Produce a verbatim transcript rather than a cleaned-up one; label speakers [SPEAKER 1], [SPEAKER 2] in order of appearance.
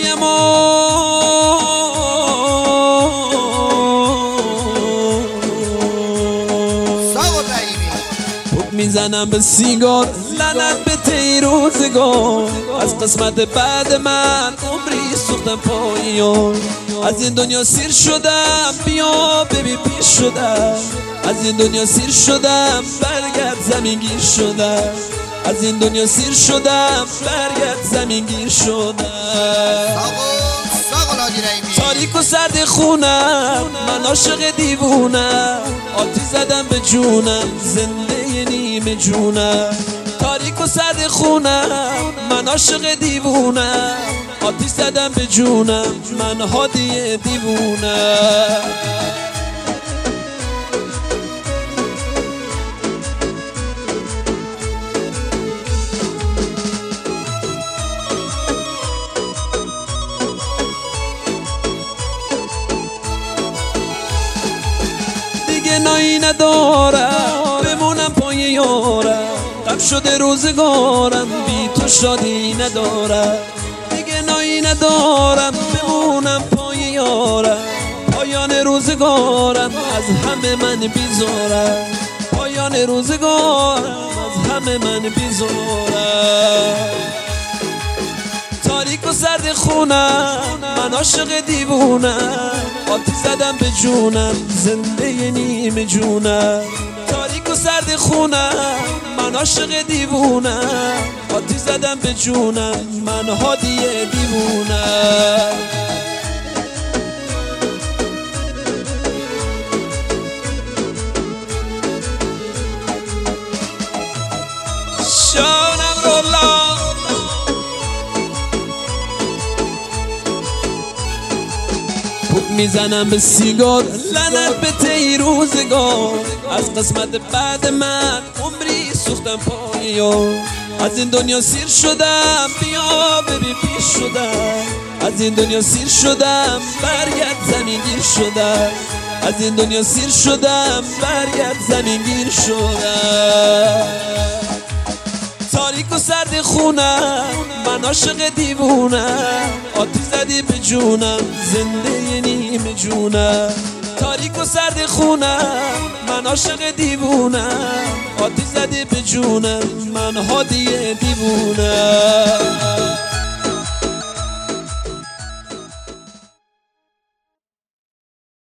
[SPEAKER 1] برایم و میزنم به سیگار، لعنت به تی روزگار. از قسمت بعد من عمری سوختم پاییان. از این دنیا سیر شدم، بیا ببین پیش شدم. از این دنیا سیر شدم، برگرد زمینگیر شدم. از این دنیا سیر شدم، برگرد زمینگیر شدم. تاریک و سرد خونم، من عاشق دیوونم. آتیش زدم به جونم، زنده نیمه جونم. تاریک و سرد خونم، من عاشق دیوونم. آتیش زدم به جونم، من هادی دیوونم. نایی ندارم بمونم پای یارم. غم شده روزگارم، بی تو شادی ندارم. دیگه نایی ندارم بمونم پای یارم. پایان روزگارم از همه من بیزارم. پایان روزگارم از همه من بیزارم. تاریک و سرد خونم، من عاشق دیوونم. آتیش زدم به جونم، زنده نیمه جونم. تاریک و سرد خونم، من عاشق دیوونم. آتیش زدم به جونم، من هادی دیوونم. شانم رولا میزنم به سیگار، لعنت به تی روزگار. از قسمت بعد من عمری سوختم پاییان. از این دنیا سیر شدم، بیا ببین پیش شدم. از این دنیا سیر شدم، برگرد زمینگیر شدم. از این دنیا سیر شدم، برگرد زمینگیر شدم. تاریک و سرد خونم، من عاشق دیوونم. آتیش زدی به جونم، زنده نیمه جونم. تاریک و سرد خونم، من عاشق دیوونم. آتیش زدی به جونم، من هادی دیوونم.